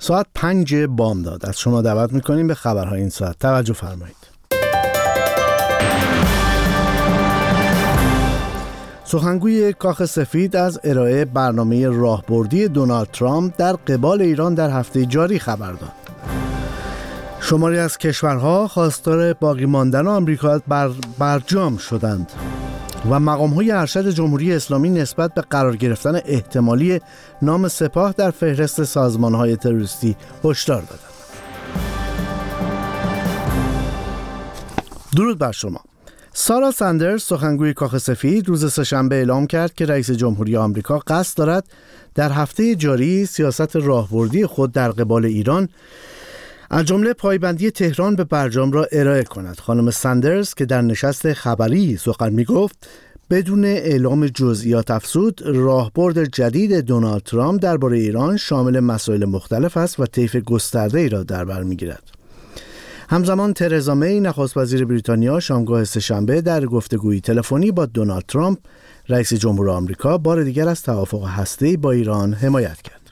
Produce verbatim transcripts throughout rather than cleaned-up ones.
ساعت پنج بامداد از شما دعوت میکنیم به خبرهای این ساعت. توجه فرمایید. سخنگوی کاخ سفید از ارائه برنامه راهبردی دونالد ترامپ در قبال ایران در هفته جاری خبر داد. شماری از کشورها خواستار باقی ماندن آمریکا بر برجام شدند و مقام‌های ارشد جمهوری اسلامی نسبت به قرار گرفتن احتمالی نام سپاه در فهرست سازمان‌های تروریستی هشدار دادند. درود بر شما. سارا ساندرز سخنگوی کاخ سفید روز سه‌شنبه اعلام کرد که رئیس جمهوری آمریکا قصد دارد در هفته جاری سیاست راهبردی خود در قبال ایران از جمله پایبندی تهران به برجام را ارائه کند. خانم ساندرز که در نشست خبری سخن می‌گفت بدون اعلام جزئیات افزود، راهبرد جدید دونالد ترامپ درباره ایران شامل مسائل مختلف است و طیف گسترده‌ای را در بر می‌گیرد. همزمان ترزا می نخست وزیر بریتانیا شامگاه سه‌شنبه در گفتگویی تلفنی با دونالد ترامپ رئیس جمهور آمریکا بار دیگر از توافق هسته‌ای با ایران حمایت کرد.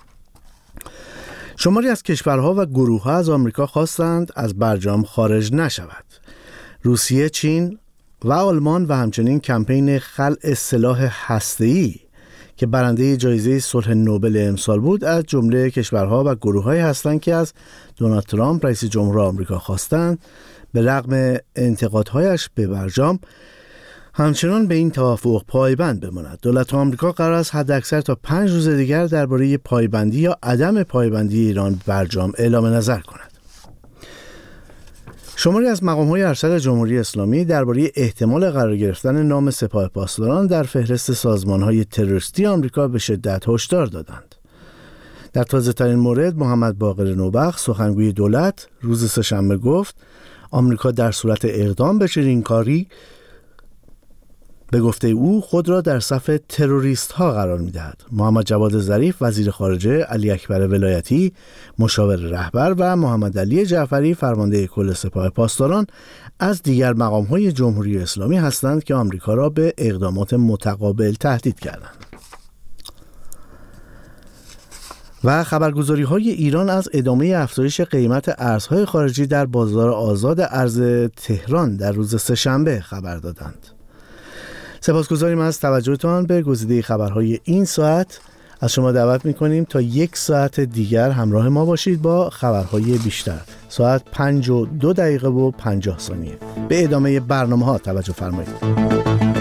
شماری از کشورها و گروه‌ها از آمریکا خواستند از برجام خارج نشود. روسیه، چین و آلمان و همچنین کمپین خلع سلاح هسته‌ای که برنده جایزه صلح نوبل امسال بود از جمله کشورها و گروه‌هایی هستند که از دونالد ترامپ رئیس جمهور آمریکا خواستند به رغم انتقادهایش به برجام همچنان به این توافق پایبند بماند. دولت آمریکا قرار است حداکثر تا پنج روز دیگر درباره پایبندی یا عدم پایبندی ایران به برجام اعلام نظر کند. شماری از مقام‌های ارشد جمهوری اسلامی درباره احتمال قرار گرفتن نام سپاه پاسداران در فهرست سازمان‌های تروریستی آمریکا به شدت هشدار دادند. در تازه‌ترین مورد محمد باقر نوبخت سخنگوی دولت روز سه‌شنبه گفت آمریکا در صورت اقدام به چنین کاری به گفته او خود را در صف تروریست ها قرار می دهد. محمد جواد ظریف وزیر خارجه، علی اکبر ولایتی مشاور رهبر و محمد علی جعفری فرمانده کل سپاه پاسداران از دیگر مقام های جمهوری اسلامی هستند که آمریکا را به اقدامات متقابل تهدید کردند. و خبرگزاری های ایران از ادامه افزایش قیمت ارزهای خارجی در بازار آزاد ارز تهران در روز سه‌شنبه خبر دادند. سپاسگزاریم از توجهتان به گزیده خبرهای این ساعت. از شما دعوت میکنیم تا یک ساعت دیگر همراه ما باشید با خبرهای بیشتر. ساعت پنج و دو دقیقه و پنجاه ثانیه. به ادامه برنامه ها توجه فرمایید.